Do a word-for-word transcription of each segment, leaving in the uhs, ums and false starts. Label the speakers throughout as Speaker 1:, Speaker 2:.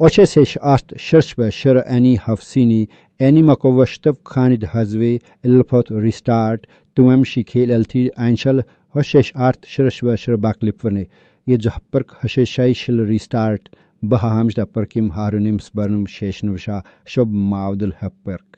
Speaker 1: Oches ast Shirshbe Shir Annie Hafsini, Annie Makovashtov Khanid Hazwe, Ilpot Restart, Tuam Shikel Elti Einshal, Hoshesh Art Shirshbe Shir Baklipvene, Yejahperk Hasheshai Shil Restart, Bahamj da Perkim Harunim Sburnum Sheshnusha, Shob Maudel Happerk,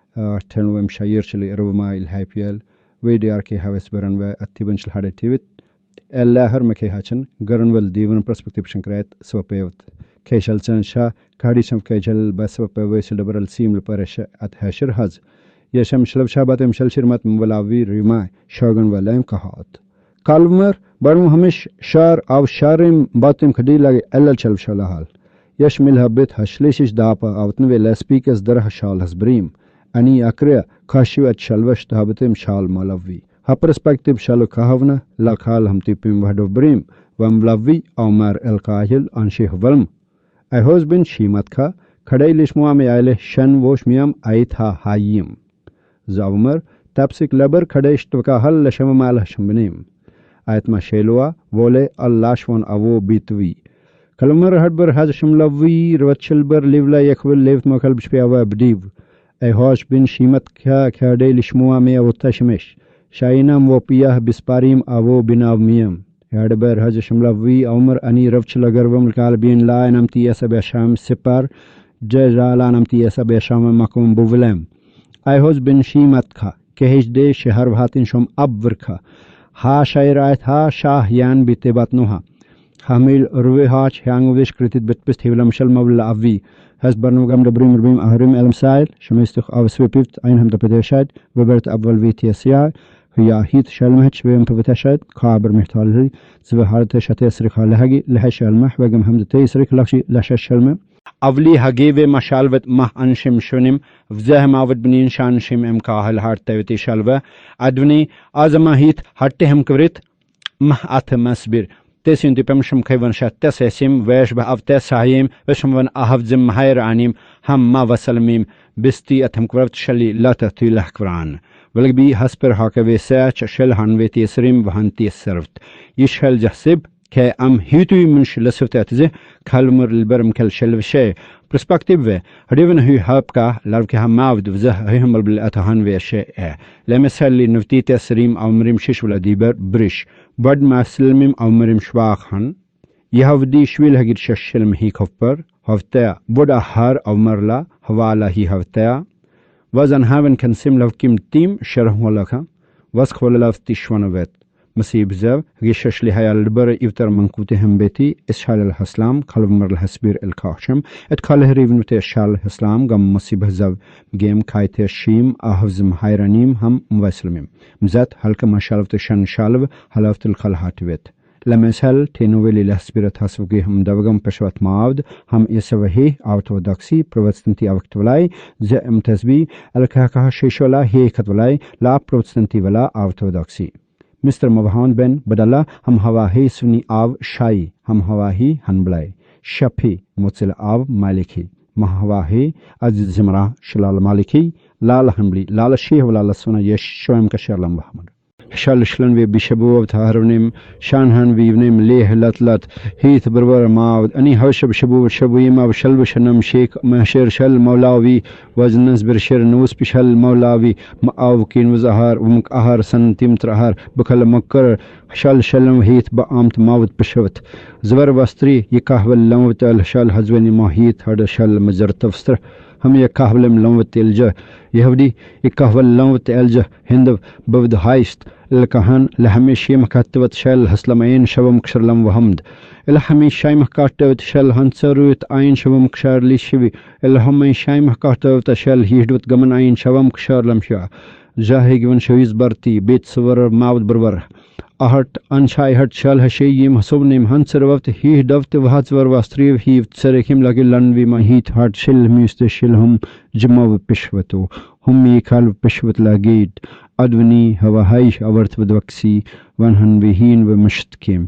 Speaker 1: Tenwem Shire Shili Roma Il Hypiel, Vediarke Havesberanwe, Atibanshal Hadativit, Allah Hermake Hachan, Gurnwell Devon Perspective Shankret, Swapevt. Keshal Chansha, Kadisham Kajal, Basapa, Liberal Seam, Parisha at Hasher Haz. Yasham Shalabshabatim Shalshirmat Mwalavi, Rima, Shogun Valem Kahat. Kalmer, Barm Hamish, Shar, Av Sharim, Batim Kadila, Ella Chalshalahal. Yashmil Habit, Hashlishish Dapa, Outnville, speakers Darah Shal Hasbrim. Ani Akrea, Kashu at Shalvash Habitim Shal Malavi. Ha perspective Shalu Kahavna, Lakal Hamtipim Vadov Brim, Vamlavi, Omar El Kahil, Anshih Valm. I husband Shimatka, Kadai Lishmua me Aile Shan Woshmiam Aitha Hayim. Zawmer, Tapsik Laber Kadesh Tukahal Lashamamal Shamanim. Aitma Shelua, Vole Al Lashwan Avo Bitvi. Kalumar Hadber has Shimlavi, Rachilber, Livla Yakwil, Lev Makal Bishpiava Bdiv. I husband Shimatka, Kadai Lishmua me Avotashmesh. Shainam Wopia Bisparim Avo Binav Miam. Hadber Hajashimlavi, Omer Ani Ravchilagarvam Kalbin La Namti Sabasham Sipar, Jajala Namti Sabasham Makum Buvilem. I husband Shimatka, Kehish de Sheharvatin Shom Abverka, Ha Shairat Ha Shah Yan Bitebatnoha, Hamil Ruihach Yangovish Kritit Bitpist Hilam Shalmavla Avi, has Barnugam the Brim Brim Ahrim Elm Sile, Shamistuk of Swipit, Einham the Pedeshad, Webert Abval V T S I. هي هيت شلمهش بهم بفتشد كابر محتالي زو هارت شتى سرخ لهجي لهش المح وجم هم دتي سرخ لشي لش الشلمه أولي هجيبه مشالوت مه أنشم شنيم وزه ماود بنين شانشم إم كاهل هارت تبتي شلوه أدوني أزما هيت هرتهم كبرت مه أتمسبر تسين تبمشم كيفن شتى Sisam ويش بأفتى سايم وشم one أهفزم Mahir عنيم هم ما وسلميم بستي أتهم كبرت شلي لا تطيل لحكران ولكبي هسبر هاكوي ساچ شل هنوي تيسريم وهنتي سرفت يشهل جحسب كي ام هيتوي منش لسفتاتزه كالمر البرم كل شلوشي برسبكتيف و هديفن هي هابكا لاركي هم ماود وزه هيهم بالاتهان ويشي لمثال لي نفتي تيسريم او مريم شش ولا ديبر بريش بعد ما سلميم او مريم شواخن يهودي شويل هجر ششلم هي كفبر هفتا بودا هار او مرلا هوالا هي هفتا وزن هاون كان سيم لو كيم تيم شرح ولكا وز خول لو تشوانوت مسيب زاو غيشش لي هيا البر يفتر منكوتهم بيتي اسحال الحسلام قلب مر الحسبير الكاشم اتكاله ريفن متي شال الحسلام غم مسيب زاو جيم كايت شيم احزم حيرانيم هم موسلميم مزات هلك ما شالفت شن شالو حلفت الخلحاتوت لمثال تنويل الحسبير تاسوغي هم دوغم پشوت ماود هم يسوهي اورتودوكسي پروتستانتي اوكتولاي ز امتزبي الكاكا شيشولا هي كتولاي لا پروتستانتي ولا اورتودوكسي مستر مبهان بن بدلا هم هواهي سني آو شاي هم هواهي هنبلاي شپي متصل آو مالكي ما هواهي عزيز زمرا شلال مالكي لال هنبلي لال شيه ولا لسونا يش شويم كشرلم بحمد شال شلن وي بشبو تهرنم شانهن وينم ليه لتلت هيث بربر ماود اني هوش بشبو شبو يما بشل بشنم شيك مهشر شل مولاوي وزنس برشر نوس بشل مولاوي ماو كين وزهار ومك اهر سنتيم ترهر بكل مكر شال شلم هيث بامت ماود بشوت زبر وستري يكهول لموت الشال حزوني ما هيث هذا شل مزر تفسر هم يكهول لموت الجه يهودي يكهول لموت الجه هند بود هايست الكهان لهميشي مكاتبت شل هسلمين شبه مكشر لم وهمد الهميشي مكاتبت شل هنسروت عين شبه مكشر ليشبي الهميشي مكاتبت شل هيدوت غمن عين شبه مكشر لم شا جاهي جون شويز برتي بيت صور ماود بربر أهرت أنشاي هرت شال هشيم حسبنيم هنسر وقت هي دفت وهاتور واستريف هي تسركيم لكن لنوي ما هيت هرت شل ميست شلهم جمع بشوتو هم يكال بشوت لاجيد أدوني هوا هايش أورت بدوكسي وانهن بهين ومشتكيم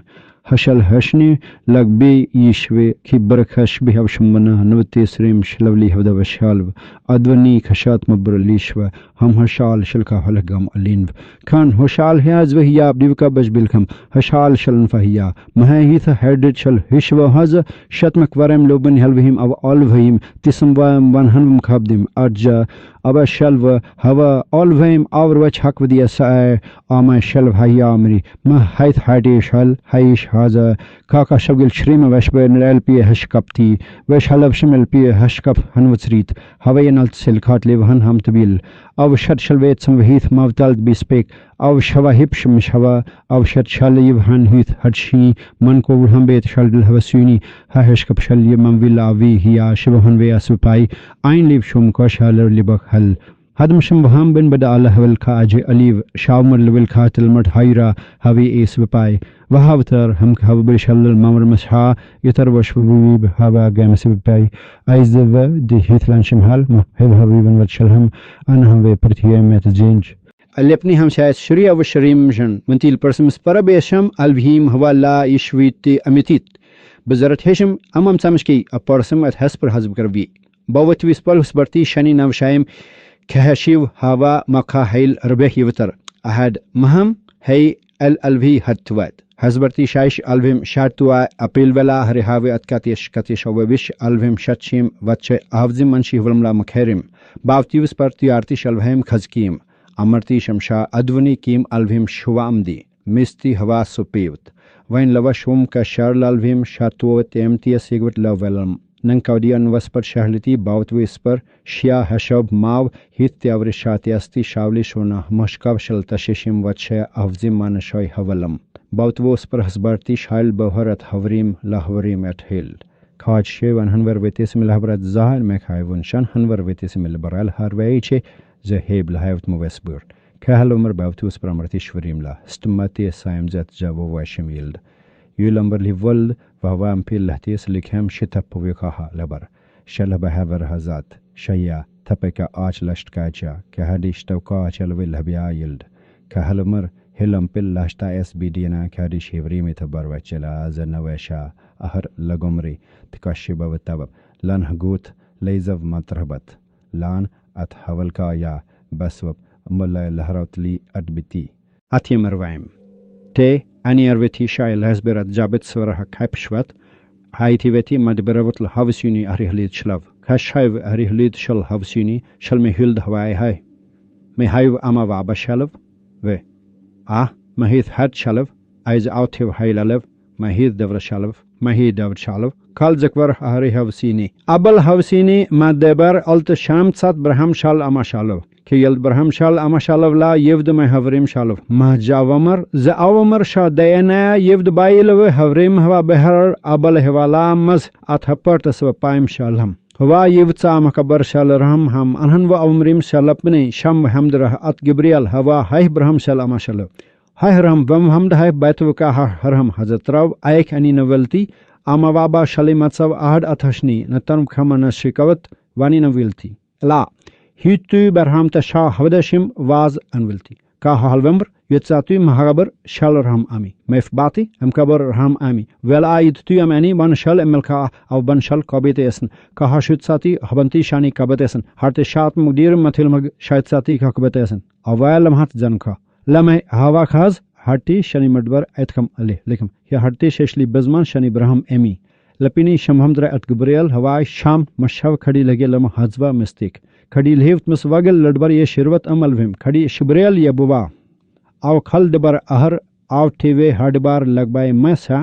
Speaker 1: hashal hashni lagbe yishwe ki barakash bihav shumbana navte srim shlavli havda vashalv advani khashat mabr lishwa ham hashal shilka halagam alin kan hoshal haz wahiya divka bajbilkam hashal shaln fahiya mahayith headed shal hishwa haz shatmak waram loban halvihim aw alvihim tisam wan hanum khabdim arja aba shalva hava alvihim awr hak vdiya sa ama shalv hayya amri ma hayth hadi shal hayish haza kaka shabgil shrim washbe nlp hashkapti washalab shimel p hashkap hanwtsrit havayanal silkhat levhan ham tabil aw shad shalvet samvhith mavtal bispek aw shava hipshim shava aw shad shaliv han hith hadshi man ko hambet shaldil havasuni ha hashkap shali mamvilavi hiya shibhan ve aspai ein liv shum ko shalar libak hal hadam shim baham bin bada allah wal khaaj aliv shamar level khatil mat hayra havi aspai wahavtar ham khabir shalal mamr masha yatar washbu hava gamspai aizva de hitlan shimhal mahib habiban wat shalham anham ve prithiyam met jinj alepni ham shayad shriya wa shrim jan mantil persams parabesham alvhim hawala ishwit amitit bazarat hesham amam samshki a persam at hasper hazb karvi bawat wispal husbarti shani navshaim kahashiv hawa makahil rabeh yivtar ahad maham hay al alvi hatwat Hazbarti Shaish Alvim Shartua Apil Vela Harihave Atkatish Katish Ovish Alvim Shachim Vache Avzim Manshi Vlamla Makherim Bavtius Parti Artish Alvim Khazkim Amarti Shamsha Advani Kim Alvim Shwamdi Misti Hava Supivt Vain Lavashum Ka Sharl Alvim Shatuot Emtia Sigwit Lavelam Nankaudian Vaspar Shahliti Bautwispar Shia Hashab Mav Hit Avrishati Asti Shavli Shona Moshkav Shaltashishim Vache Avzim Manashoy Havalam Bautwos per Hasbarti Shail Boharat Havrim Lahvarim at Hill. Kaj Shevan Hanver Vitisim Labrat Zahar Mekhaivun Shan Hanver Vitisim Liberal Harveiche Zahib Lahavt Movesbur. Kahalomer Bautus Pramartishvarimla, Stumati Saimzat Javo Vashimild. Yulamberli Vold Vavampil Latis Likham Shitapovikaha Labar. Shalabahaver Hazat, Shaya, Tapeka Arch Lashtkacha, Kahadish Tauka Chalvil Habia Yield. Kahalomer Hilampil Lashta S B Dina Kadi Shivri Mitabar Vachela Zanavesha Ahar Lagomri Tikashibavatab Lan Hagut Lazav Matrabat Lan at Havalkaya Baswap Mullah Lahrautli Adbiti Atimarvaim Te Anierveti Shail Hasberat Jabit Swarah Kapshwat Haitiveti Madberavutl Havsuni Arihlid Shlav Kashaiv Arihlid Shal Havsuni Shal Mehild Hawaii Hai Mehaiv Amavaba Shalav Ve Ah, Mahith had Shalav, Aiz Outiv Hailalev, Mahith Devra Shalav, Mahith Devra Shalav, Kal Zakvar Hari Havsini, Abal Havsini, Madebar Alt Sham Sat Braham Shal Amashalav, Kiyal Braham Shal Amashalav La Yevd Mahavrim Shalav, Mahjavamar, Zaawamar Shah Dayana Yevd Bailav Havrim Hava Behar Abal Hevala Maz at Hapartas Paim Shalham. Hwa yivtsa makabar shalarham ham anhanwa umrim shalapne sham hamdrah at Gabriel hawa hay braham shalama shalav hay ram bam hamd hay baitwaka harham hazatrav aik ani novelty amawaba shalimatsav ahad athashni natam khamana shikawat wani novelty la hitu barham ta shah havdashim was anvilty ka halvember yetsatu mahagabar shalarham ami mefbati amkabar ham ami wel aid tu amani ban shal emelka aw ban shal kabetesen ka hashutsati habanti shani kabetesen harte shat mudir mathil mag shaitsati kabetesen awalam hat janka lame hawa khaz hati shani madbar atkam ale lekim ya harte sheshli bazman shani braham emi lapini shamhamdra at gabriel hawa sham mashav khadi lage lam hazwa mistake khadi lhevt miswagel ladbar ye shirwat amalvim khadi shibrel ya buba Aw khal debar ahar aw teve hadibar lagbay masa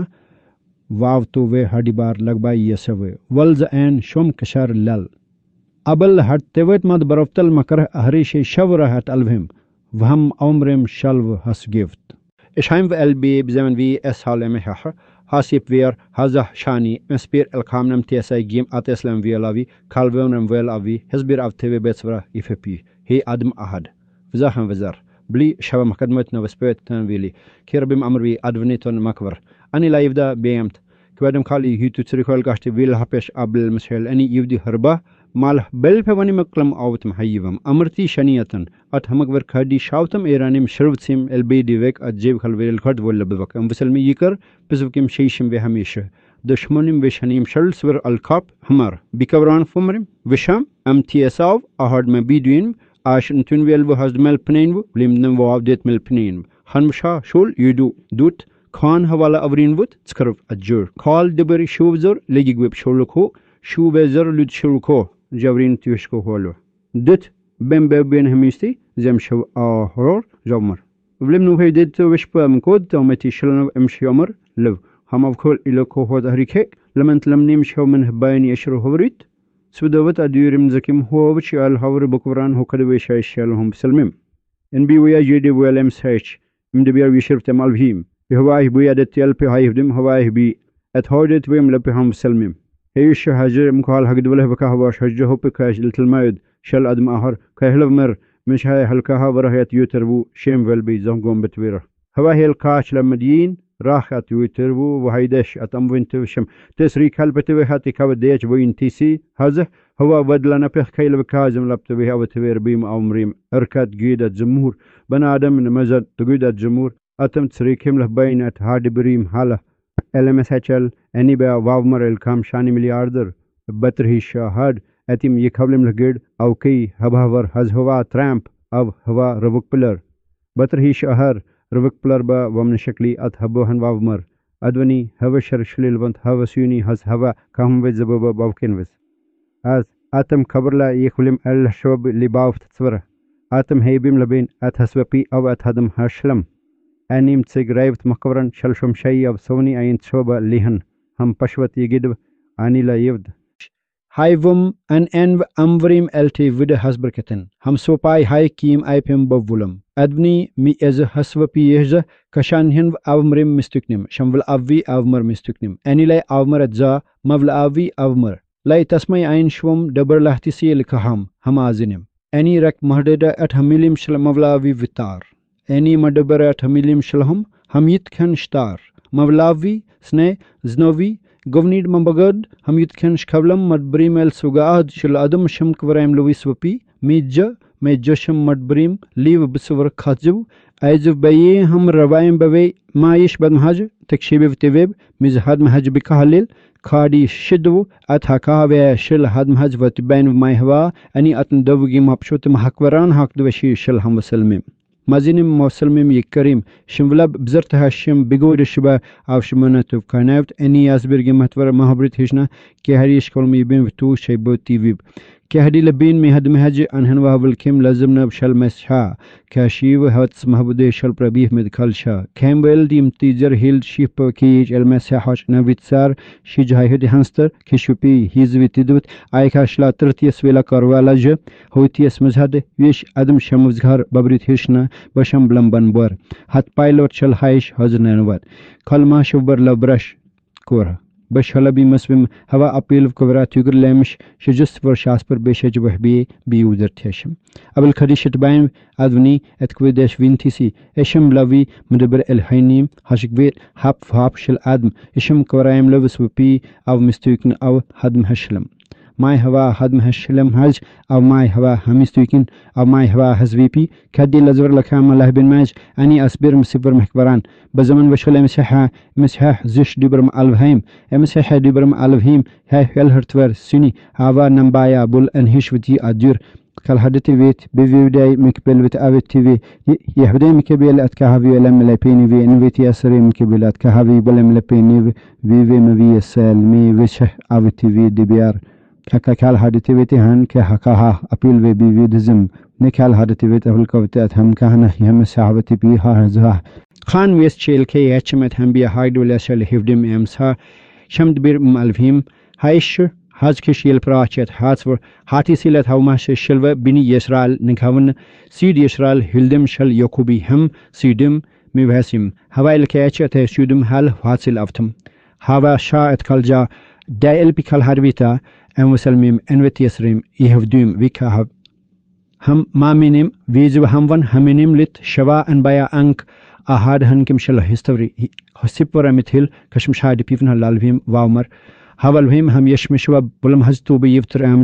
Speaker 1: wav tuve hadibar lagbay yesave walz and shum kashar lal abal hat tevet mad baraftal makar ahri she shavra hat alvim vham umrem shalv has gift ishaim lb bzaman vi es halem hah hasip wer hazah shani inspir el khamnam tsai gim at islam vialavi kalvonam vel avi hezbir av teve betsvra ifp he adam ahad vzaham vazar بلي شبه مقدمتنا وسبيت تنويلي كيربم أمري أدفنيتون مكبر أني لا يبدأ بيمت كبدم خالي هيتو تريكول قاشتي ويل هابش قبل المسهل أني يبدي هربا mal belfevani maklam autum hayivam amarti shaniatan at hamagver khadi shautam eranim shirvtsim elbedi vek at jev khalvel khad volabak am vselmi yikar pizvkim sheishim ve hamisha dushmanim ve shanim shalsver al kap hamar bikavran fumrim visham am tiesav ahad me biduin ashin tunvel ve hasdmel pnein limdem vav det mel pnein hanmsha shul yudu dut khan hawala avrinvut tskarv ajur call deberi shuvzor legigweb shulko shuvezer lud shulko javrin tushko holo dit bembe ben hemisti zem shaw ahor jamar vlim nu hedet wishpam kod tomati shlano emshomar lev hamav kol iloko hod harike lamant lamnim shawman hbayn yashru hawrit sudawat adurim zakim howch al hawr bukran hokadwe shayshalhum salmim nb wiya jede welem search mdebir wishirf malvhim Hawaii buya det yelpe hayvdim Hawaii bi at hodet wem lepe ham selmim heish hajer mkhal hagdwله baka hawa shajjo hop kash little maid shal adm ahar kahlmer مش هاي هلكها ورهيت يوتربو shame velbi zongom betwira Hawaii el kash lamdin راحت يوتربو وهيدش اتم وينت شم تسري كلبته هاتي كوديج وين تي سي هذا هو بدلنا بخ كيل بكازم لبته هو توير بيم عمريم اركات جيدة جمهور بنا ادم نمزد تجيدة جمهور أتم تسريكهم له بينات هارد بريم حالة إل إم إس إتش إل أني بيا وافمر الكام شاني ملياردر بتر هي شهاد أتيم يكابلم لجيد أو كي هبهور هز هوا ترامب أو هوا روك بلر بتر هي شهر روك بلر با ومن شكلي أت هبوهن وافمر أدوني هوا شرشليل بنت هوا سيوني هز هوا كهم وزبوبا باوكين وز أز أتم كبرلا يكولم الشوب لباوف تصوره أتم هيبيم لبين أت هسوبي أو أت هدم هشلم أنيم تسيغرايفت مقبرن شلشم شيء أب سوني أين تشوبا ليهن هم بشوت يجدب أني لا يفد هايفم أن أن أموريم ألتي ود حسبركتن هم سوباي هاي كيم أيبهم بفولم أدبني مي إز حسبي يهز كشان هن أومريم مستقنم شمول أوي أومر مستقنم أني لا أومر أجزا مول أوي أومر لا تسمي أين شوم دبر لحتسي لكهم هم أزنم أني رك مهددا أت هميلم شل مولأوي وتار أني مدبرات هميلم شلهم هم يتكن شتار مولأوي سنة زنوي governed mambagad ham yutken shkavlam madbrim el sugad shil adam sham kvaraim luis wapi mijja mejjasham madbrim liv biswar khajib aiz baye ham rawaim bawe maish bad mahaj takshib vtweb mizhad mahaj bikahlil khadi shidw athaka ve shil had mahaj wat bain mayhwa ani atn dawgi mapshut mahakwaran haq dwashi shil ham wasalmim مازينم موسلمم يكريم شمولا بزرت Hashim بيجود Alshaba أو شمانة كانفت أني أسبرج مهتور مهبرت هشنا كهريش كل ميبين فتو شيبو تيفي كهدي لبين مهد مهج أنهن وهبل كم لازمنا بشل مسحا كاشيو هاتس مهبودي شل بربيه مدخلشا كامبل them تيجر هيل chip كيج المسحاش نبيتسار شيج هايهدي هانستر كشوبي has ويتدوت أيكاش لا ترتيس ولا كاروالاج هوتيس مزهد ويش أدم شموزغار ببريت هشنا بشم بلمبن bore هات بايلوت شل هايش هزنانوات كلمة شوبر لبرش كورها بشهلا بمسبم هوا أبيل كبرات يقر لامش شجست ورشاس پر بيشج وحبي بيودر تيشم قبل خديشة باين أذني أتكويدش فينتيسي إشم لوي مدبر الحينيم هشكبير هاب فهاب شل آدم إشم كورايم لوس وبي أو مستويكن أو هدم هشلم ماي هوا هدم هشلم هج أو ماي هوا همستويكن أو ماي هوا هزويبي كدي لزور لكام الله بن ماج أني أصبر مسبر محكبران بزمن وشل مسحة مسحة زش دبرم ألفهيم مسحة دبرم ألفهيم هاي هالهرتور سني هوا نمبايا بول أنهش ودي أدير كالهدتي ويت بفيداي مكبل وت أبت تي في يهودي مكبل أتكهفي ولا ملابيني في إنفيتي أسري مكبل أتكهفي ولا ملابيني في في مبي السلمي وشه أبت تي في دبيار ككال هدتي ويت هن كهكها أبيل في بيفيدزم نكال هدتي ويت أهل كوتات هم كهنا هم سحبتي بيها هزها خان ويست شيل كي أشمت هم بيا هايد ولا شل هفدم أمسها شمد بير مالفهم هايش هاز كشيل براشت هاتور هاتي سيلت هوماش شلوة بني يسرال نكهون سيد يسرال هلدم شل يكوبي هم سيدم مبهسم هوايل كياتشت سيدم هل هاتسل أفتم هوا شاءت كالجا دايل بكال هرويتا أم وسلميم أنوت يسريم يهفدوم ويكهب هم مامينيم ويزو همون همينيم لت شوا أنبايا أنك أحد هنكم شل هستوري هسيبورا مثيل كشم شاهد بيفن هلالفيم واومر هوالفيم هم يشمشوا بلم هزتو بيفتر أمن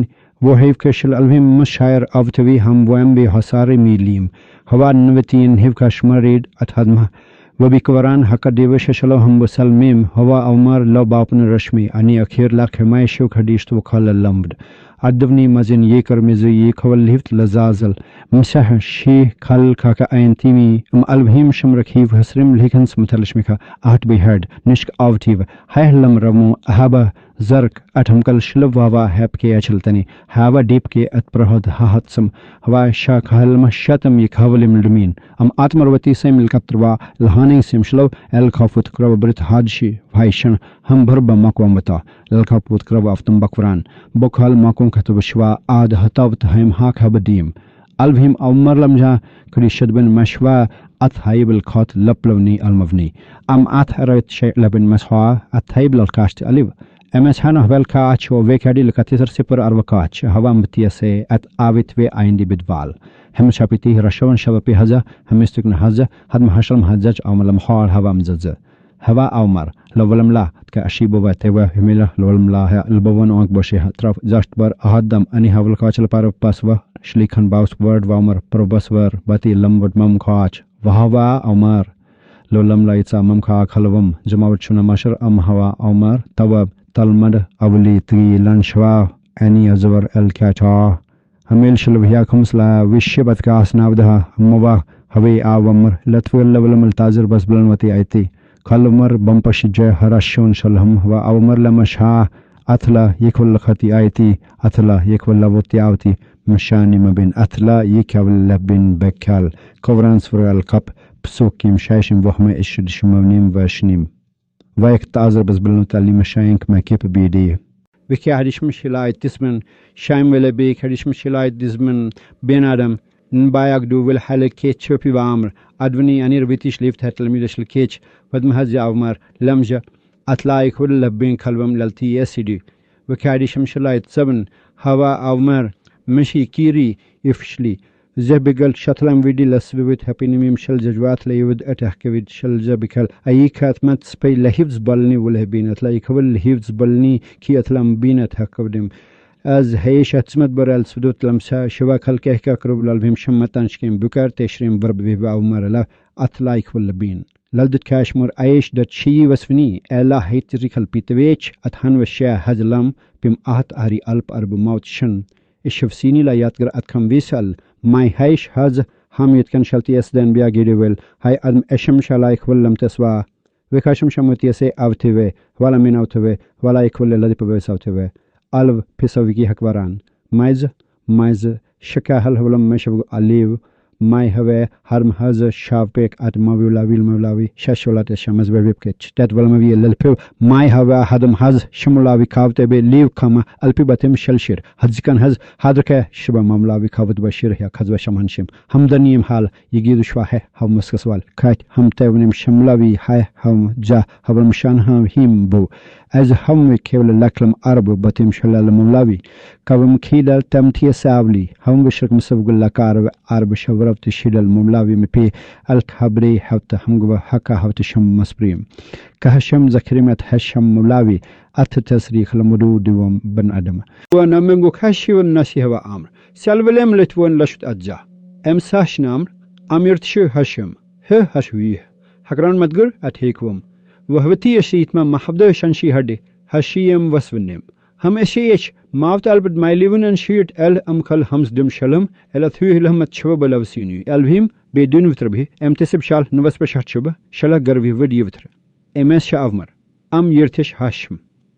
Speaker 1: वो هيف كشل الهم مشاعر أفتوي هم وهم بحصار ميليم هوا نوتين هيف كشمريد أتهدمه وبيكوران حق ديوش شلو هم بسلميم هوا أمر لو باپن رشمي أني أخير لا خمايشو خديشتو خال اللمبد عدبني مزين يكر مزو يكول لفت لزازل مسح شي خل كاكا أينتيمي ام البهم شمركيف هسرم لهكنس متلشمكا أهت بيهرد نشك أفتيف هاي لم رمو أهابا زرق أتمكل شلب وابا هب كي أچلتني هاوا ديب كي أتبرهد هاتسم هوا شاك هلم شتم يكهول ملدمين أم آتمروتي سيم الكتروا لهانين سيم شلو الكافوت كرو برت هادشي فايشن هم بربا ماكوام بتا الكافوت كرو أفتم بكوران بوكال ماكوم كتب شوا آد هتاوت هم هاك هبديم الفهم أمر لمجا كري شدبن مشوا أت هايب الكات لبلوني المبني أم أت هرت شيء لبن مسحوا أت هايب الكاشت أليف امس هنه velkaach و وكادي لكاتيسر سيبر أربكاach هوا متيسه أت آويت و عندي بدوال هم شابتي رشون شبابي هذا هم استقن هذا هاد محشرم هذاج أمر لمحار هوا مزز هوا أمر لو ولم لا كأشيبه وتوا هميلا لو ولم لا البوان أنك بشيء طرف زاشت بر أهدم أني هوا الكاach لبارو باسوا شليكن باوس ورد وامر بروباس ور باتي لمبد مم كاach وهوا أمر لو لم لا يتسا مم كا خلوم جماعة شنا مشر أم هوا أمر تواب تلمد أولي تري لانشوا أني أزور الكاتا هميل شلبيا خمسلا وشبت كاس نابدها موا هوي آوامر لتفول لولم التازر بس بلنوتي أيتي خلمر بمبش جه هرشون شلهم هوا أومر لمشها أثلا يكول خطي أيتي أثلا يكول لبوتي أوتي مشاني ما بين أثلا يكول لبين بكال كورانس فرال كاب بسوكيم شايشم وهم إشد شمونيم وشنيم ويك تازر بس بلنو تالي مشاينك ما كيف بيدي وكي هديش مشيلاي تسمن شايم ولا بيك هديش مشيلاي دزمن بين آدم نبايك دو والحالة كيتش وبي بامر أدوني أنير بيتيش ليفت هات الميدش الكيتش ودم هزي أومر لمجة أطلايك ولا بين كلبم للتي يسيدي وكي هديش مشيلاي تسمن هوا أومر مشي كيري يفشلي زبقل شطلم ويدي لسبويت هابيني ميم شل ججوات ليود أتحكويد شل زبقل أيكات مات سبي لهيفز بلني وله بينت لايكول لهيفز بلني كي أتلم بينت هكودم از هيش اتسمت برال سدوت لمسا شواك هلكه كاكرب لالبهم شمتانشكين بكار تشرين برب بيبا ومرلا أتلايك ولا بين لالدت كاشمر أيش دت شي وسفني ألا هيتريكال بيتويتش أتهن وشيا هزلم بيم أهت أهري ألب أرب موت شن الشفسيني لا ياتقر أتكم ويسال ماي هايش هز هم يتكن شلتي اسدن بيا جيدويل هاي أدم أشم شلايك ولم تسوا وكاشم شمتيسي أوتيوي ولا من أوتيوي ولا يكول لدي ببيس أوتيوي ألف بيسويكي حكبران مايز مايز شكا هل هولم مشبق أليو ماي هوا هرم هز شافبك أت مولوي المولوي شاشولات شمس ببيبكتش تات ولموي للبيو ماي هوا هدم هز شمولوي كاوتة بي ليو كما ألبي باتم شلشير هزكان هز هادركه شبا مملاوي كاوت بشير يا كذب شمهنشم همدنيم حال يجيد شواه هم مسكسوال كايت هم تونيم شمولوي هاي هم جا هم مشان هم هيم بو از هم كيول لكلم عرب باتم شلال مملاوي كوم كيدال تمتي سابلي هم بشرك مسبق لكار عرب شورب تشيل المملاوي مبي الكبري حوت هم جوا حكا حوت شم مسبريم كهشم ذكرمت هشم مملاوي أت تسريخ لمدو دوم بن أدم وانا منغو كاشي والناسي هوا أمر سالولم لتوان لشت أجا أم ساش نامر أمير تشو هشم ه هشويه حقران مدقر أتهيكوم وهوتي يشيت ما محبدو شنشي هردي هشيم وسونيم هم اشيش ماوت البد مايليون ان شيت ال امكل همز دم شلم ال ثوي لهم تشوب بلوسيني الفهم بدون وتربه ام تسب شال نوس بشات شوب شلا غرفي ودي وتر ام اس شافمر ام يرتش هاشم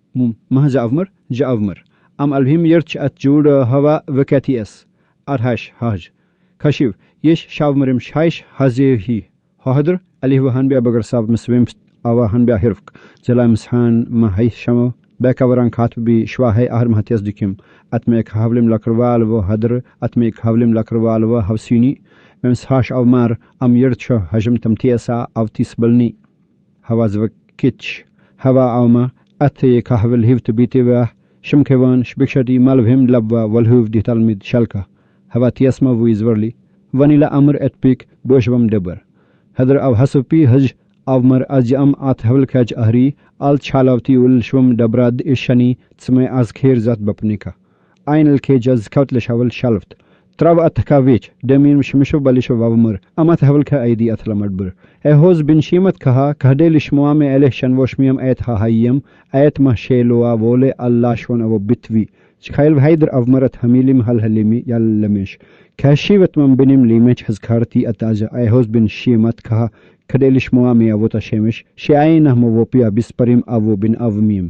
Speaker 1: ما زافمر جافمر ام الفهم يرتش اتجود هوا وكاتي اس ارهاش هاج كشيف يش شافمرم شايش هزي هادر عليه وهن بي بغر صاحب مسويم أوا هن بيهرفك زلا مسحان ما هي شمو بكوران كاتب بي شواهي أهر مهتيز دكيم أتميك هاولم لكروال و هدر أتميك هاولم لكروال و هوسيني ممسحاش أو مار أم يرتشو هجم تمتيسا أو تيسبلني هوا زوكيتش هوا أو ما أتيك هاول هيفت بيتي و شمكوان شبكشدي مالبهم لبوا والهوف دي تلميد شلكا هوا تيسما ويزورلي ونيلا أمر أتبيك بوشبم دبر هدر أو حسبي هج أومر أجأم أتهول كاج أهري أل شالوتي والشوم دبراد إشاني تسمى أز خير ذات بپنيكا einel ke jaz kautlish havel shalft trav atkavich demin shmishu balish wavmur amat havel ka aidi atlamadbur ehoz bin shimat kaha kahdelish muame election washmiam ayat ha hayyam ayat ma sheloa vole allah shon avo bitvi Chkhail Haider avmarat hamilim hal halimi yallamish kashivat man binim limech hazkarti ataja ehoz bin shimat kaha kadelish muame avota shemish shiaina mavopia bisparim avo bin avmim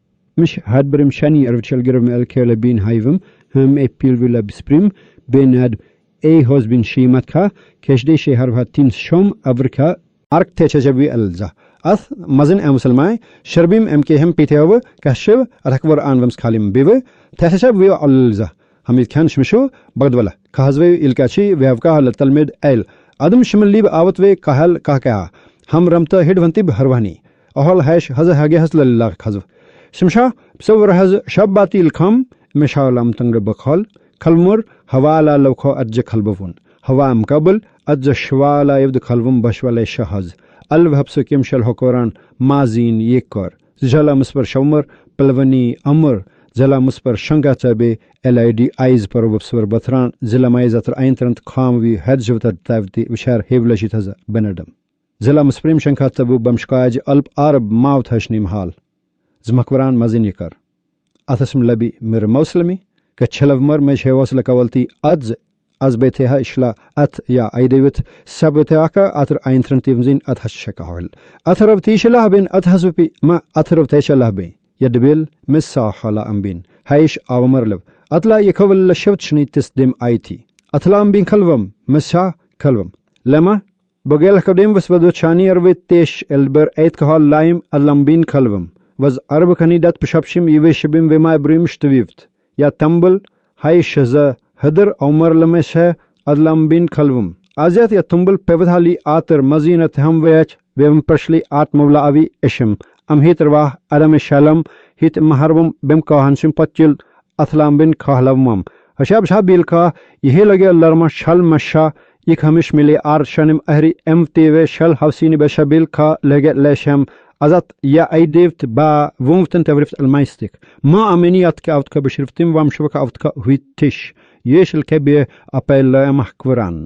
Speaker 1: مش هاد برم شاني أرفشل جرم الكيل بين هايفم هم أبيل ولا بسبرم بين هاد أي who's بين شيمات كا كشدي شيء هرب تين شوم أفريقيا أرك تجاوبي ألزا أث مازن أمسلماي شربيم أم كهم بيتهوا كشوا أتكبر آن ومس خالم بيو تجاوبي ألزا هم يتكانش مشوا بعد ولا كهزوي الكاشي ويفكا للتلميذ أيل أدم شمل ليب أوت وي كهل كهكا هم رمتا هيد فنتي بهرواني أهل هاش هذا هاجي هسل الله خزو شمشا بصور هز شباتي الكم مشاولم تنغ بخال كلمر هوالا لوخو أج خلبفون هوا مقبل أج شوالا يبد خلبم بشوالي شهز الوهبسو كمشل حكوران مازين يكور زجلا مسبر شومر پلوني أمر زلا مسبر شنگا تبي ال اي دي ايز پر وبسور بثران زلا مايزاتر اينترنت خاموي هدجوتر تافتي وشار هيبلشي تزا بندم زلا مسبريم شنكا تبو بمشكاج الب عرب ماوت هشنيم حال زمكوران مازين يكر أثسم لبي مر مسلمي كتشلف مر مش هواصل كولتي أدز از بيتها إشلا أت يا أيديوت سبتاكا أتر أينترنتيف زين أتهشك حول أترب تيشلا بين أتهزبي ما أترب تيشلا بين يدبيل مسا حلا أمبين هايش أومرلب أطلع يكول لشوت شني تسدم آيتي أطلع أمبين كلوم مسا كلوم لما بقيل كديم بس بدو شاني أرويت تيش البر أيت كهال لايم ألمبين كلوم was Arab kandidat beschabschim yeveshbim vema brim shtvift ya tambul hay shaza hadar umar lamesha adlam bin khalvum azat ya tambul pevthali ater mazinat hamwech vem prashli at mawla avi ishim am hitrwa adam shalam hit maharbum bim kahansim patchil athlam bin khahlamam hashab shabil ka yehe lage larma shal masha ik hamish mili ar shanim ahri mtv shal hawsini beshabil ka lege lesham أزات يا أيديفت با ومفتن تبرفت المايستيك ما أمنيات كأوتك بشرفتين وام شبك أوتك هويتش يش الكبي أبيل محكوران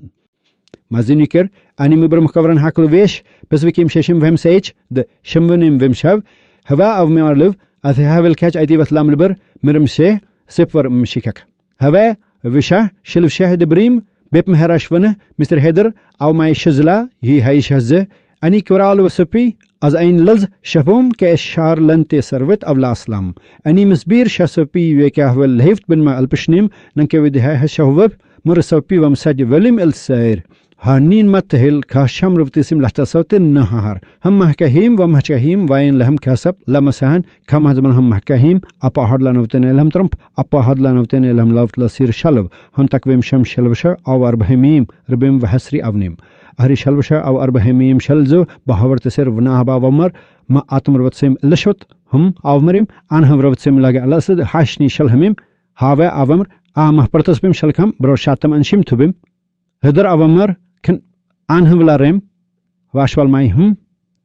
Speaker 1: مازينيكر أني مبر محكوران هاكل ويش بس بكيم ششم فهم سيج د شمونيم فهم شاف هوا أو ميارلف أثي هاول كاج أيديفت لام البر مرمسي سفر مشيكك هوا وشا شلف شاهد بريم بيب مهراشفنه مستر هيدر أو ماي شزلا هي هاي شهزة أني كورال وسبي از این لز شفوم که اشار لنت سروت اول اسلام انی مسبیر شسپی و که اول هفت بن ما البشنیم ننکه ودها هشوب مرسپی و مساج ولیم السير هانين متهل كاشم رفتسم لحتسوت النهار هم محكهيم ومحكهيم وين لهم كسب لمسان كم هذا هم محكهيم أبا هاد لنوتين لهم ترمب أبا هاد لنوتين لهم لافت لسير شلب هم تكويم شم شلبشة أو أربعميم ربيم وحسري أونيم أهري شلبشة أو أربعميم شلزو بحور تسير وناهبا ومر ما أتمر وتسم لشوت هم أومريم أنهم رفتسم لاجع لسد حشني شلهميم هاوى أومر آمه برتسبيم شلكم بروشاتم أنشيم تبيم هدر أومر كن أنهم لارم واشوال مايهم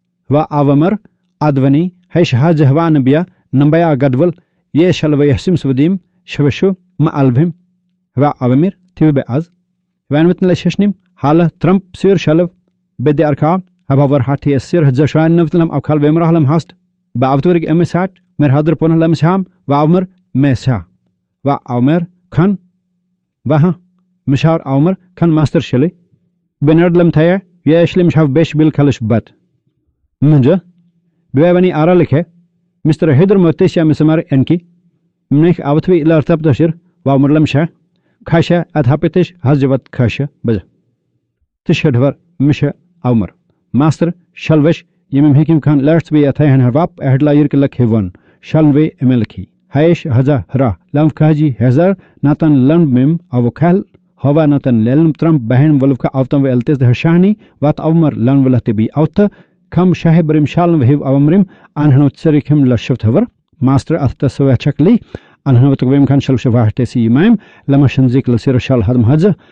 Speaker 1: وأومر أدوني هيش هاجه وانبيا نبيا قدول يشل ويحسم سوديم شبشو ما ألبهم وأومر تبي بعز وين مثل ششنيم حاله ترامب سير شلف بدي أركان هبور حتى يصير هجشان نفتلهم أو كل بيمره لهم هست بعفتورك أمسات مر هدر بونه لهم سام وأومر مسا وأومر كان وها مشار أومر كان ماستر شلي بنرد لم تايا ياشلي مشاف بيش بيل كلش بات منجا بيباني آرا لكه مستر هيدر موتيشيا مسمار انكي منيخ أوتوي إلى ارتب تشير وأومر لم شا خاشا أدهابتش هزجبت خاشا بزا تشهد ور مشا أومر ماستر شلوش يمم هيكم كان لارت بي أتايهن هرباب أهد لا يرك لك هيفون شلوي املكي هايش هزا هرا لام كاجي هزار ناتن لنبمم أو كال هوا ناتن للم ترامب بهن ولفكا أوتم وإلتز دهشاني وات أومر لن ولت بي أوتا كم شاهب رم شالن وهيب أومرم أنهنو تسريكهم لشفت هور ماستر أثتسوى شكلي أنهنو تقويم كان شلو شفاهتسي إمام لما شنزيك لسير شال هدم هزا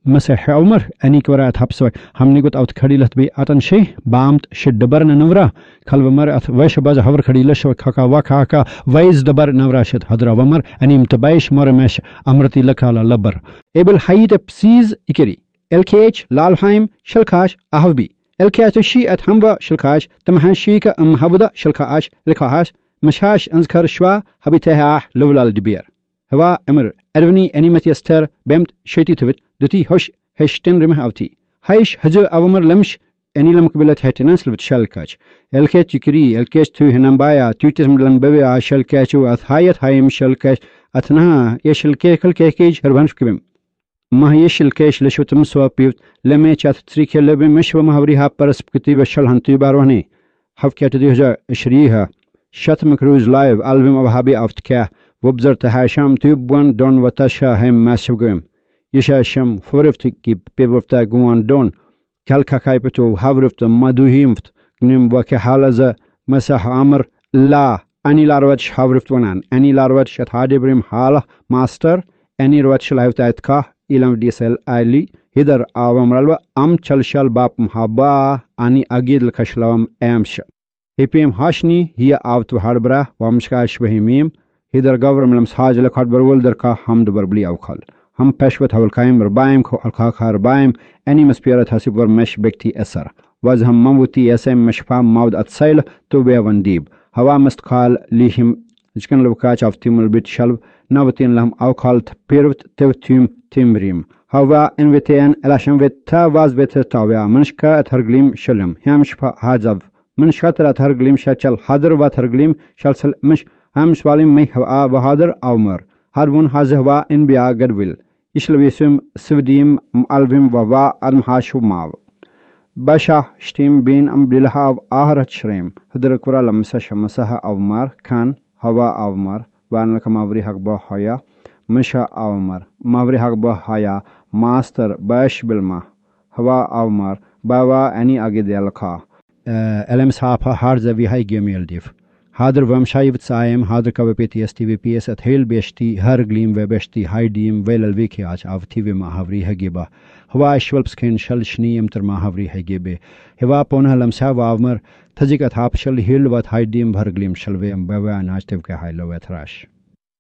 Speaker 1: مسح عمر أني كورات حبسوي هم نيجوت أوت خدي لت بي أتن شيء بامت شد دبر نورا خل بمر أت ويش باز حبر خدي لش وكاكا وكاكا ويز دبر نورا شد هدرا بمر أني متبايش مر مش أمرتي لك على لبر إبل حيد بسيز إكري الكيج لالهايم شلكاش أهوبي الكيج شيء أتهمبا شلكاش تمهن شيك أم هبدا شلكاش لكاش مشاش أنذكر شوا هبيتها لولال دبير هوا أمر أروني أني متيستر بمت شيتي تبت دتي هش هشتن رمه أوتي هايش هجو أومر لمش أني لم قبلت هتناس لبت شلكاش الكيج يكري الكيج تو هنبايا توتسم لنبوي عشلكاش وأثهايت هايم شلكاش أثناء يشلكي كل كيج هربانش كبم ما هيش الكيش لشو تمسوا بيوت لما يشات تريك اللبن مش وما هوريها برس بكتيب الشل هنتي باروهني حفكة تديها اشريها شتم كروز لايف ألبوم أبهابي أفتكاه وبزرت هاشام تيبوان دون وتشا هم ماسوغم يشا شم فورفت كي بيبوفتا جوان دون كالكا كايبتو هافرفت مادوهيمفت نم وكي حالزا مسح عمر لا أني لاروتش هافرفت ونان أني لاروتش اتهادي بريم حالة ماستر أني روتش لايف تايتكا إلام ديسل آيلي هدر آوام رلوا أم چلشل باب محبا أني أجيد لكشلوام أمش هيبيم هاشني هي آوت وحربرا ومشكاش بهميم هدر غورم لمس حاج لكاد برول دركا حمد بربلي أوخال هم پشوت هول كايم ربايم خو الكاكا ربايم أني مسبيرت حسيب ورمش بكتي أسر واز هم مموتي اسم مشفام مود أتسيل تو بيا ونديب هوا مستقال ليهم جكن لبكاش أفتيم البيت شلب نابتين لهم أوخال تبيروت توتيم تيمريم هوا انويتين الاشن ويتا واز ويتا تاويا منشكا اتهرغليم شلم همشفا هاجب منشكا اتهرغليم شچل حاضر واتهرغليم شلسل مش همش واليم مي هوا بهادر اومر هارون هازوا ان بيا غدويل يشلويسم سوديم البيم ووا المحاشو ماو باشا شتيم بين ام بلها اهرت شريم هدر كورا لمسا شمسها اومر كان هوا اومر وان كماوري حق با هيا مشا اومر ماوري حق با هيا ماستر باش بالما هوا اومر باوا اني اگه دلخا الم صاحب هارز وی هاي جميل ديف هادر ومشاي بتسايم هادر كو بي تي اس تي بي بي اس اتهيل بيشتي هر گليم و بيشتي هاي ديم ويلل ويكي اج اف تي في ما هوري هگيبا هوا اشولب سكين شل شنيم تر ما هوري هگيبه هوا پونه لمسا واومر تجيك اتاپ شل هيل وات هاي ديم هر گليم شلويم باوا ناچتو كه هاي لو تراش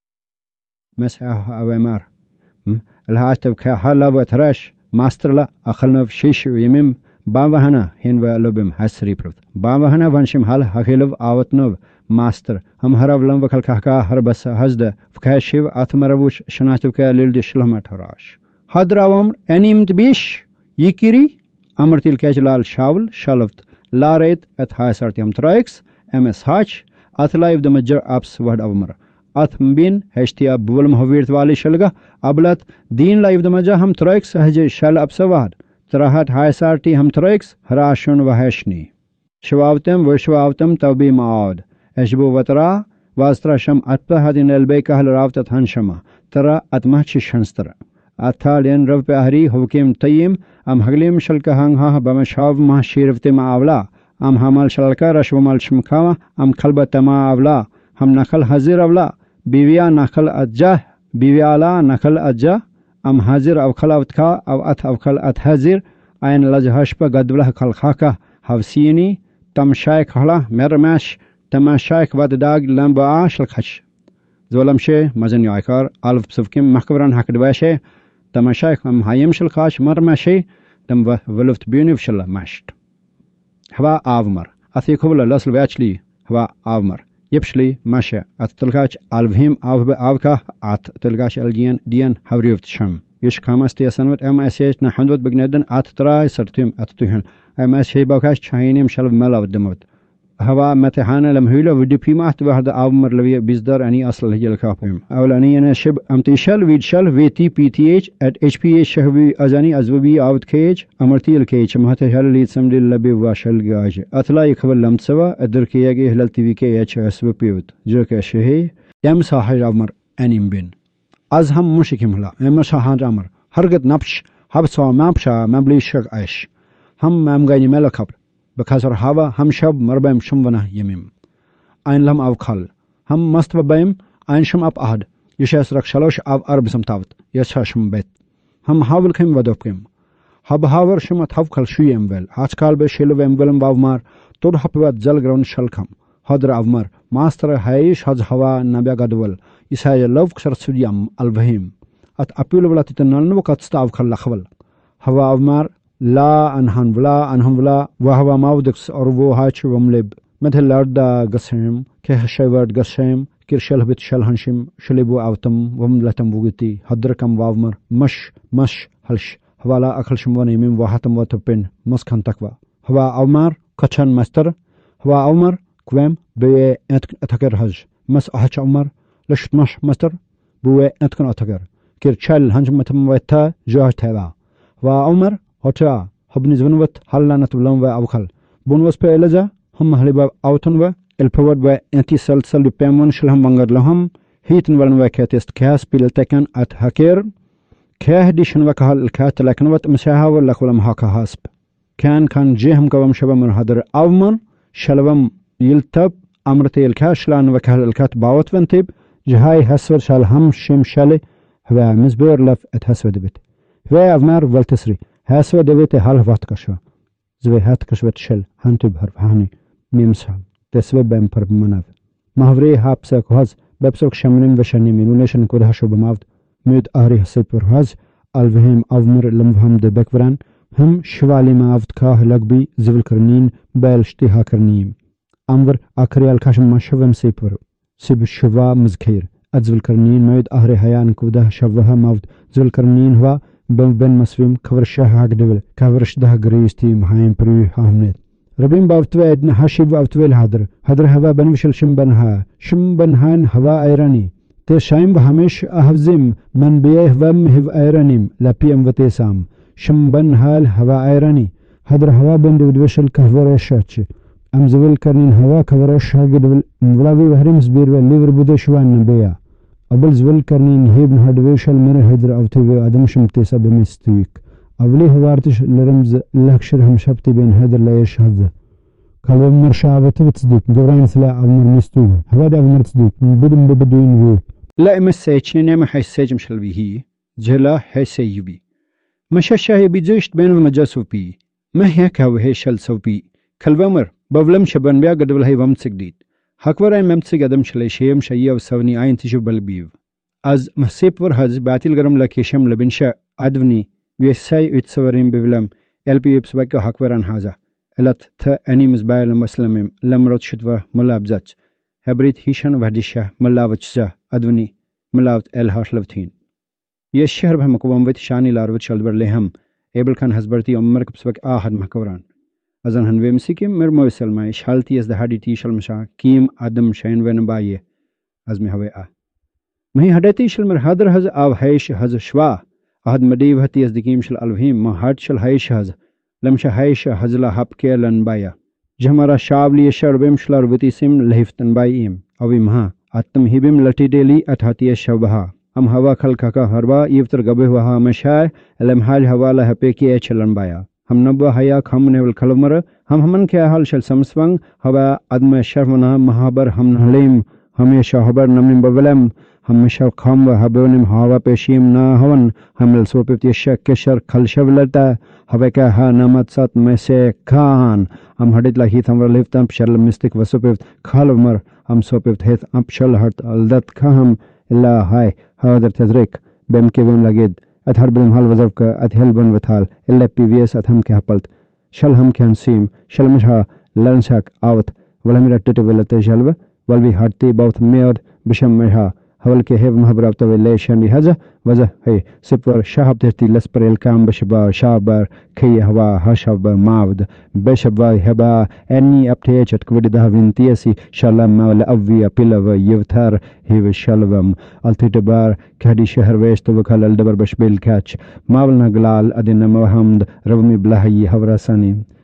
Speaker 1: مسح اوامر الهاشتف كه هلا وتراش ماستر لا اخلنا في شيش يمم بابا هنا هين ولبم حسري برت بابا هنا وانشم هل هخيلو اوتنو ماستر هم هرب لم وكل كهكا هربس هزد فكاشيو اتمروش شناتو كه ليلد شلهم تراش هدراوم انيمت بيش يكيري امرتيل كاجلال شاول شلفت لاريت ات هايسرتيم ترايكس ام اس هاش اتلايف د مجر ابس ورد اومر اتمبين هشتي ابول مهويرت والي شلغا ابلت دين لايف د مجا هم ترايكس هج شل ابس واد تراحت هايسارتي هم ترايكس هراشن وهشني شواوتم وشواوتم توبي معاد اشبو وترا واسترا شم اتبه هدين البيك هل راوتت هنشما ترى اتمهش شنستر اتالين رب بهري حكيم تيم ام هغليم شلك هنها بمشاف ما شيرفت معاولا ام همال شلكا رشو مال شمكاوا ام قلب تما اولا هم نخل حاضر اولا بيويا نخل اجا بيويالا نخل اجا ام حاضر او خلاوتكا او ات او خل ات حاضر اين لجهشب قدبله خلخاكا حفسيني تمشايك خلا مرمش تمشايك ود داغ لمبا شلخش زولمشي مزن يايكار الف بسفكم محكبران حكدباشه تمشايك ام هايم شلخاش مرمشي تم ولفت بيني فشل مشت هوا آومر اثيكوبل لسل واتشلي هوا آومر يبشلي ماشا اتلقاش الفهم آو آوكا ات تلقاش الجين دين هوريفت شم يش كامستي سنوت ام اس اتش نحندوت بجندن ات تراي سرتيم اتتهن ام اس هي باكاش تشاينيم شلف ملا ودموت هوا متحانا لمهيلا ودي بيما احتوهد آومر لوي بيزدار اني اصل هي الكافيم اولاني انا شب امتشال ويدشال في تي بي تي اتش ات اتش بي اتش شهوي ازاني ازوبي اوت كيج امرتي الكيج مهتشال لي سمدي لبي واشل جاج اطلع يخبل لمتسوا ادركياغي هلال تي في كي اتش اس بيوت جوك شهي يم صاحب امر انيم بن از هم مشكم هلا ام صاحب امر هرغت نبش حبسوا مابشا مبلي شق ايش هم مامغاني ملكب بكسر هوا هم شب مربم شمونا يميم ein lam auf kal ham mast beim ein shum ab ahad yeshas rak shalosh av arb samtavt yeshashum bet हम हावल खेम वदोफकेम हब हावर शमत हव खल शुयम वेल आजकाल बे शेलो वेम वेलम वावमार तोड हपवत जल ग्राउंड शलखम हदर अवमर मास्टर हाइश हज हवा नब्या गदवल इसाय लव क्षर सुदियम अलवहिम अत अपिल वला तितनल वकत स्ताव खल लखवल हवा अवमार ला अनहन वला अनहम वला वहवा माउदक्स और वो हाच वमलेब मथे लर्दा गसेम के हशवर्ड गसेम किरशल बित शल हंशिम शलिबु आवतम वमलतम वुगति हदरकम वावमर मश मश हल्श हवाला अखलशम वनेमिम वहातम वतपिन मस्खन तकवा हवा अवमार कछन मस्तर हवा अवमर क्वेम बे अथकर हज मस अहच अवमर लशमश मस्तर बुए अथकन अथकर किरचल हंज मतम वथा जोह थवा हवा अवमर होटा हबनि जनवत हल्लानत वलम व अवखल बुनवस पे एलजा हम हलिबा आवतन व الفواد و انتی سلسل بپیمان شلهم وانگر لهم هیتن ولن و کاتست کاس بیل تکن ات هکر کاه دیشن و کهال الکات لکن وات مساها و لخولم هاکا هاسب كان كان جيهم قوم شبا من هدر أومن شلوم يلتب أمرتي الكاش لان وكهل الكات باوت فنتيب جهاي هسور شال هم شم شالي هوا مزبور لف اتهسو دبت هوا أفمار والتسري هسو دبت هال وات كشوا زوي هات كشوت شل هنتب هرف هاني ميمسها تسوى بامبر بمناف مهوري هابسا كوهز بابسوك شمرين وشاني مينونيشن كودها شو بمافد ميد آري حسيبر هز الوهم أفمر لمفهم دبكوران هم شوالي مافد كاه لقبي زول كرنين بالشتها كرنيم أمور آخري الكاشم ما شوام سيبر سيب شوا مزكير أزول كرنين ميد آري حيان كودها شوها مافد زول كرنين هوا بن بن مسويم كورشها هكدول كورش ده غريستي مهايم بري هامنت ربين بافتوى ادن هاشيب بافتوى الهدر هدر هوا بنوشل شمبنها شمبنهان هوا ايراني تشايم بهمش اهزم من بيه وم هف ايرانيم لبيم وتيسام شمبنهال هوا ايراني هدر هوا بند ودوشل كهورشاتش ام زول كرنين هوا كورش هاجدول مولابي وهرمز بير وليفر بدشوان نبيا ابل زول كرنين هيبن هدوشل مر هدر اوتوي ادم شمتيسا بمستويك أولي هوارتش لرمز لكشر هم شبتي بين هذا لا يشهد كلو مرشابة بتصدق دورين سلا أمر مستوى هذا أمر تصدق بدم بدوين وو لا مسيتش نعم حسيجم شلبي هي جلا حسيبي مش الشاهي بيجوشت بين المجاسو بي ما هي كهوه شل سوبي كلومر بولم شبان بيا قدول هي ومسك ديد حكورين ممسك قدم شلي شيم شيا وسوني عين تشوف بالبيو از محسيب ورهز باتيل قرم لكيشم لبنشا عدوني ويساي اتسورين بولم البي بسبك حكوران هذا الات ث اني مزبايل مسلمم لمرت شدوه ملابزات هبريت هيشان وهديشا ملاوتشزا عدوني ملاوت الهاش لفتين يشهر بهمكوبم وتشاني لاروت شلبر لهم ابل كان حزبرتي عمر بسبك احد محكوران ازن هنوي مسيكم مرمو سلماي شالتي از دهادي تي شلمشا كيم ادم شين ونبايه ازمي هوي ا مهي هدتي شلمر هدر هز او هيش هز شوا أحد مديو هتي از دكيم شل الوهيم ما هاد شل هيش هز لمشا هيش هزلا حبكي لنبايا جهمرا شابلي شربم شلر وتيسم لهفتن بايم اوي مها اتم هيبم لتي ديلي اتهاتي شبها हम हवा खल खका हरवा इफ्तर गबे हुआ हमेशा लम हाल हवाला हपे की चलन बाया हम नब्बा हया खम नेवल खलमर हम हमन के हाल शल समस्वंग हवा अदम शर्मना महाबर हम हलीम हमेशा हबर नमिम बवलम हमेशा खम व हबोनिम हवा पेशीम ना हवन हमल सोपित यशक केशर खल शवलता हवे का हा नमत सत में से खान हम हडित लही थमर लिफ्तम शल मिस्टिक वसोपित खलमर हम सोपित हेत अपशल हट अलदत खम إلا هاي هذا تدريك بهم كيفون لقيد أتهرب لهم هالوظفك أتهل بن وثال إلا بي في إس أتهم كهبلت شل هم كان سيم شل مشها لنشاك أوت ولا ميرا تتوبة لتجلبة والبي هارتي باوت ميود بشم مشها هول كهيف مهبراب تويليشن بهذا وذا هي سبر شهب ترتي لسبر الكام بشبا شابر كي هوا هشب ماود بشبا هبا أني أبتيج تكود ده فينتيسي شلم ولا أبوي أبيلا ويوثر هي وشلوم التدبار كهدي شهر ويست وكال الدبر بشبيل كاتش ماول نقلال أدينا موهمد ربمي بلاهي هوراساني